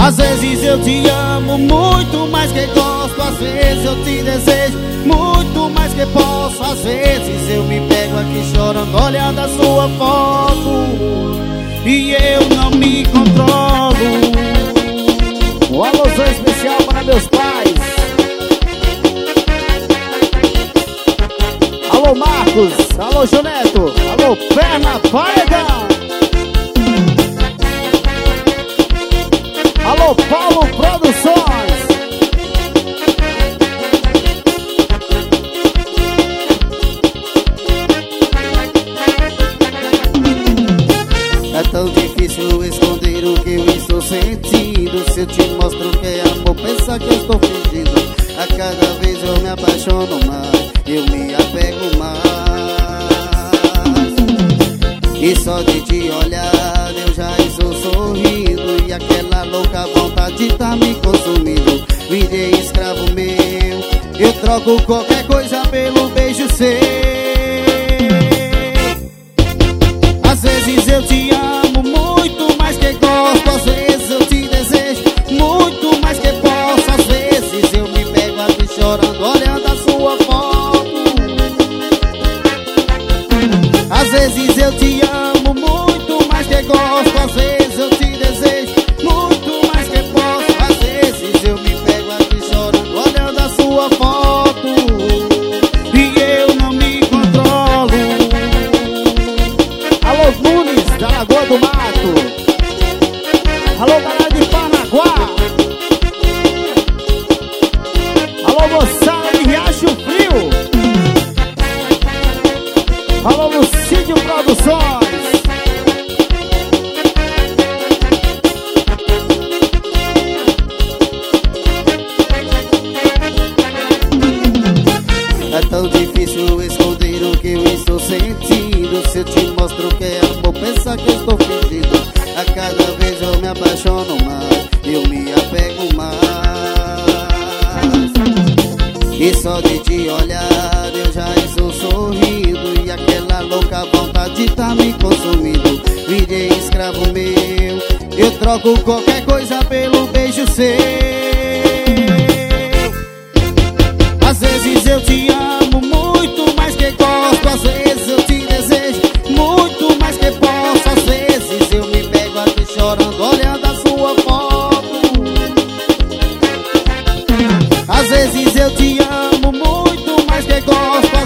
Às vezes eu te amo muito mais que gosto, às vezes eu te desejo muito mais que posso. Às vezes eu me pego aqui chorando olhando a sua foto e eu não me controlo. Um alusão especial para meus pais. Alô Marcos, alô Juneto, alô Perna Paredão, alô Paulo Produções. É tão difícil esconder o que eu estou sentindo. Se eu te mostro que é amor, pensa que eu estou fingindo. A cada vez eu me apaixono mais, eu me apego mais. E só de te olhar eu já estou sorrindo, e aquela louca vontade tá me consumindo. Virei escravo meu, eu troco qualquer coisa pelo beijo seu. Às vezes eu te amo muito mais que gosto, às vezes eu te desejo muito mais que posso. Às vezes eu me pego aqui chorando olhando a sua foto. Às vezes eu te amo muito mais que gosto, às vezes eu te desejo muito mais que posso. Às vezes eu me pego aqui chorando olhando a sua foto e eu não me controlo. Alô Nunes, da Lagoa do Mato, alô galera de Paranaguá, alô moçada de Riacho Frio, alô Lucídio Produções. É tão difícil esconder o que eu estou sentindo. Se eu te mostro que é amor, pensa que eu estou fingindo. A cada vez eu me apaixono mais, eu me apego mais. E só de te olhar eu já estou sorrindo, e aquela louca vontade tá me consumindo. Virei escravo meu, eu troco qualquer coisa pelo beijo seu. Às vezes eu te amo muito mais que gosto, às vezes eu te desejo muito mais que posso. Às vezes eu me pego aqui chorando olhando a sua foto. Às vezes eu te amo muito mais que gosto,